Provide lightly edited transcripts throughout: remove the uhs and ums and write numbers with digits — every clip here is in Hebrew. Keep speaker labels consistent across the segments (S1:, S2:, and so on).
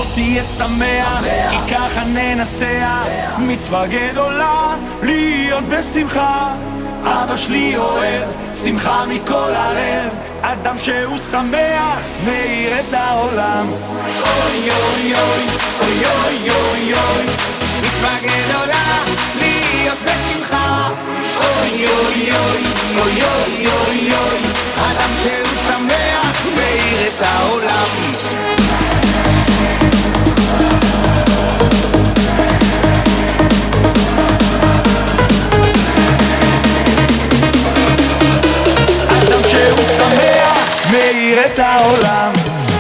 S1: תהיה שמח, כי ככה ננצח. מצווה גדולה להיות בשמחה. אבא שלי אוהב שמחה מכל הלב. אדם שהוא שמח מאיר את העולם. אוי אוי אוי אוי אוי אוי אוי,
S2: מצווה גדולה להיות בשמחה.
S1: אוי אוי אוי אוי אוי אוי אוי,
S2: אדם שהוא שמח מאיר את העולם.
S1: אדם שהוא שמח מאיר את העולם.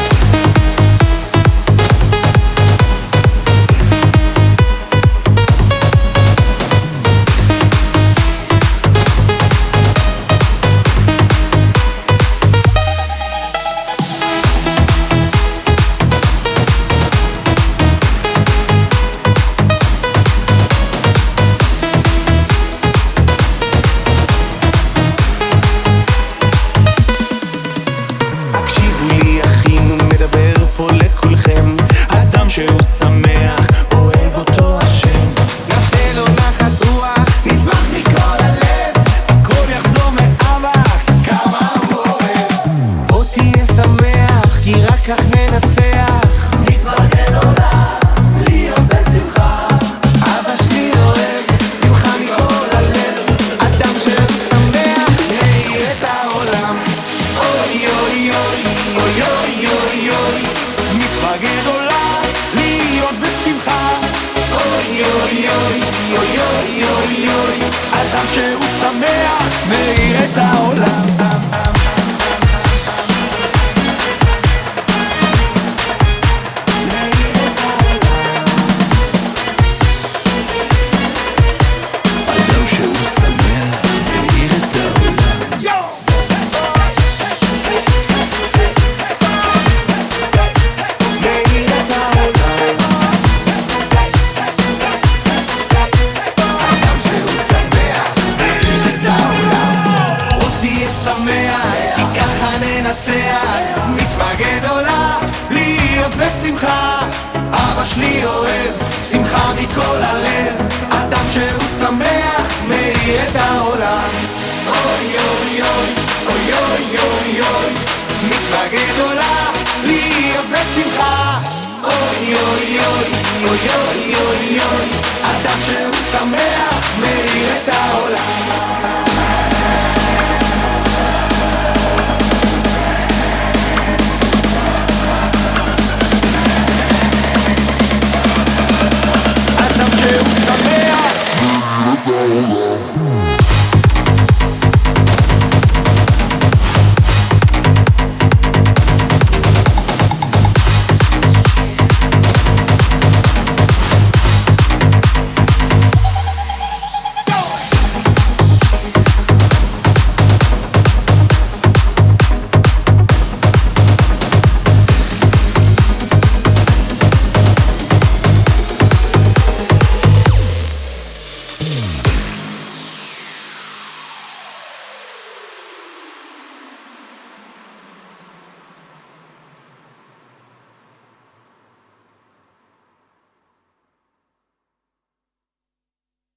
S1: שהוא שמח, אוהב אותו השם.
S2: נעשה לו נחת רוח, נשמח מכל הלב.
S1: הכל יחזור מאבא,
S2: כמה הוא אוהב. בוא תהיה שמח, כי רק כך ננצח.
S1: מצווה גדולה להיות בשמחה.
S2: אבא שלי אוהב שמחה מכל הלב. אדם שהוא שמח מאיר את העולם.
S1: אוי אוי אוי אוי אוי אוי אוי, מצווה גדולה להיות בשמחה. אוי אוי אוי אוי אוי אוי אוי, אדם שהוא שמח מאיר את העולם. אדם שהוא שמח מאיר את העולם.
S2: מצווה גדולה להיות בשמחה.
S1: אבא שלי אוהב שמחה מכל הלב. אדם שהוא שמח מאיר את העולם. אוי אוי אוי אוי אוי אוי אוי,
S2: מצווה גדולה להיות בשמחה.
S1: אוי אוי אוי אוי אוי אוי אוי, אדם שהוא שמח מאיר את העולם.